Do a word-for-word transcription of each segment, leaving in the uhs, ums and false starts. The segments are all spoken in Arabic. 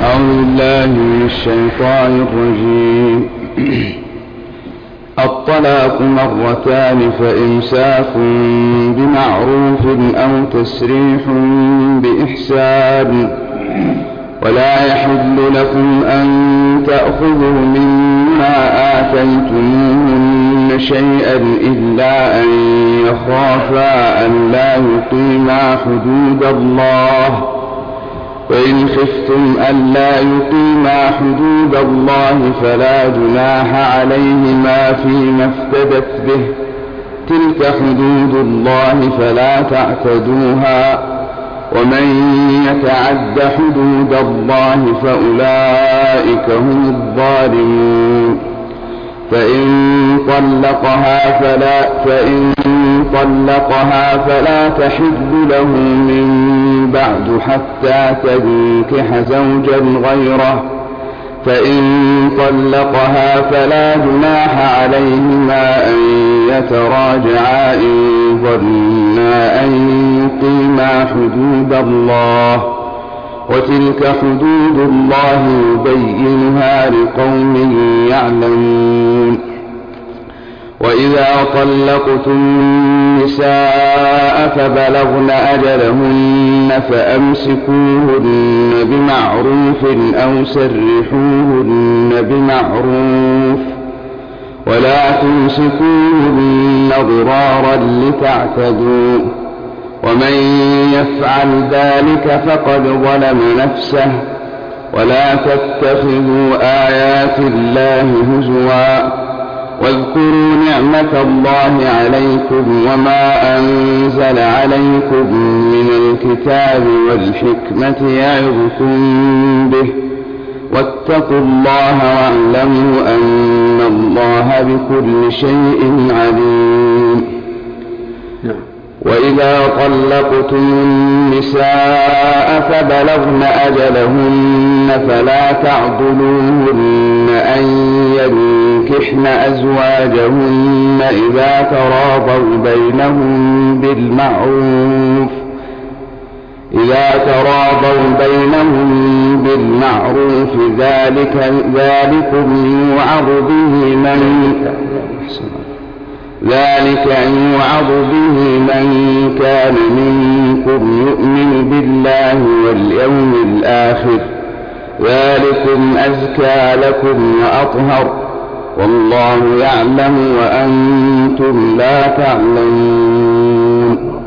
أعوذ بالله من الشيطان الرجيم. الطلاق مرتان فإمساك بمعروف أو تسريح بإحسان ولا يحل لكم أن تأخذوا مما آتيتموهن شيئا إلا أن يخافا أن لا يقيما حدود الله، وإن خفتم ألا يقيما حدود الله فلا جناح عليهما فيما افتدت به، تلك حدود الله فلا تعتدوها، ومن يتعد حدود الله فأولئك هم الظالمون. فإن طلقها فلا, فإن طلقها فلا تحل له من بعد حتى تنكح زوجا غيره، فإن طلقها فلا جناح عليهما أن يتراجعا إن ظنا أن يقيما حدود الله، وتلك حدود الله يبينها لقوم يعلمون. وإذا طلقتم النساء فبلغن أجلهن فأمسكوهن بمعروف أو سرحوهن بمعروف، ولا تمسكوهن ضرارا لتعتدوا، ومن يفعل ذلك فقد ظلم نفسه. ولا تتخذوا آيات الله هزوا، واذكروا نعمة الله عليكم وما أنزل عليكم من الكتاب والحكمة يعظكم به، واتقوا الله واعلموا أن الله بكل شيء عليم. وإذا طلقتم النساء فبلغن أجلهن فلا تعضلوهن أن ينكحن أزواجهن إذا تراضوا بينهم بالمعروف إذا تراضوا بينهم بالمعروف ذلك ذلكم يوعظ به من ذلك يوعظ به من كان منكم يؤمن بالله واليوم الآخر، ذلكم أزكى لكم وأطهر، والله يعلم وأنتم لا تعلمون.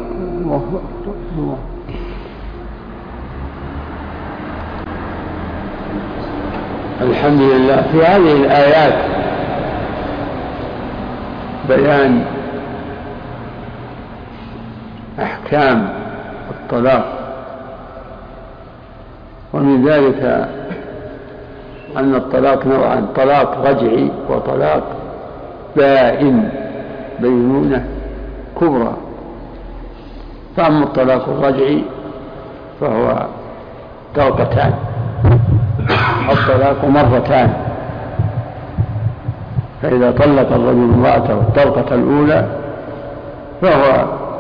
الحمد لله. في هذه الآيات بيان أحكام الطلاق، ومن ذلك أن الطلاق نوعان: طلاق رجعي وطلاق بائن بينونة كبرى. فأما الطلاق الرجعي فهو طلقتان، الطلاق مرتان، فإذا طلق الرجل امرأته الطلقة الأولى فهو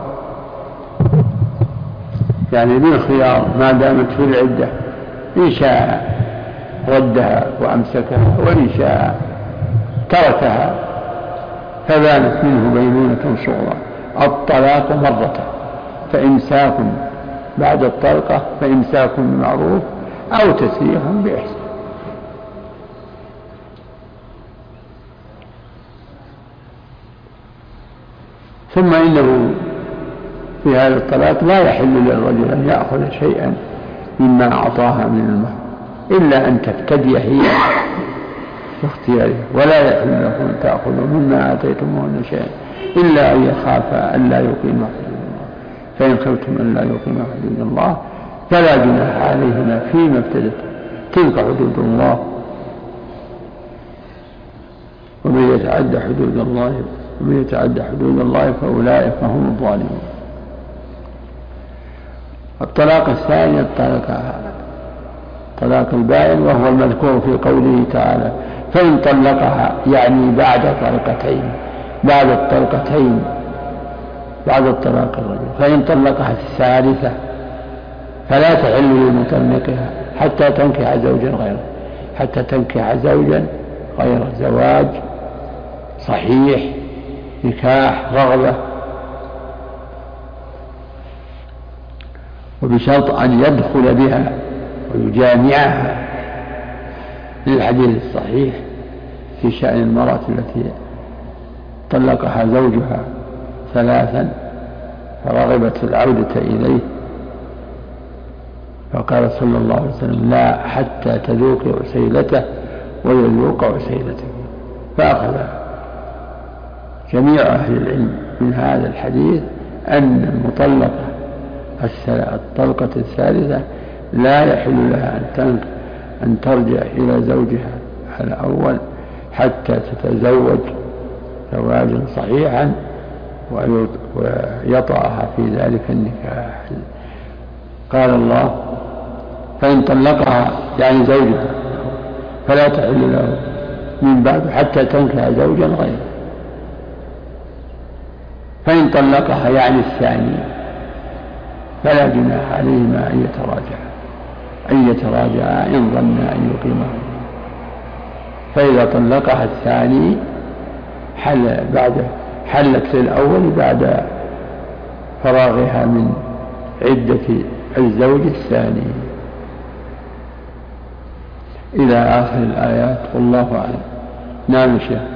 يعني بالخيار ما دامت في العدة، إن شاء ردها وأمسكها، وإن شاء تركها فبانت منه بينونة صغرى. الطلاق مرة، فإمساك بعد الطلقة فإمساك بمعروف أو تسريح بإحسان. ثم إنه في هذا الطلاق لا يحل للرجل أن يأخذ شيئا مما أعطاها من المهر إلا أن تفتدي هي باختياره، ولا يحل لكم أن تأخذوا مما آتيتموهن شيئا إلا أن يخافا أن لا يقيما حدود الله، فإن خفتم أن لا يقيما حدود الله فلا جناح عليهما فيما افتدت، تلك حدود الله، ومن يتعد حدود الله ومن يتعد حدود الله فأولئك هم الظالمون. الطلاق الثاني الطلاق طلاق البائن، وهو المذكور في قوله تعالى: فإن طلقها، يعني بعد طلقتين، بعد الطلقتين بعد الطلاق الرجل، فإن طلقها الثالثة فلا تحل لمطلقها حتى تنكح زوجا غيره، حتى تنكح زوجا غير زواج صحيح، نكاح رغبة، وبشرط أن يدخل بها ويجامعها، للحديث الصحيح في شأن المرأة التي طلقها زوجها ثلاثا فرغبت العودة إليه، فقال صلى الله عليه وسلم: لا حتى تذوق عسيلته ويذوق عسيلتك. فأخذ جميع أهل العلم من هذا الحديث أن المطلقة الطلقة الثالثة لا يحل لها أن ترجع إلى زوجها الأول حتى تتزوج زواجا صحيحا ويطأها في ذلك النكاح. قال الله: فإن طلقها يعني زوجها فلا تحل له من بعد حتى تنكح زوجا غيره. فإن طلقها يعني الثاني فلا جناح عليهما أن يتراجعا أن يتراجعا إن ظنا أن يقيما. فإذا طلقها الثاني حل بعد حلت للأول بعد فراغها من عدة الزوج الثاني إلى آخر الآيات، والله أعلم. نعم شيخ.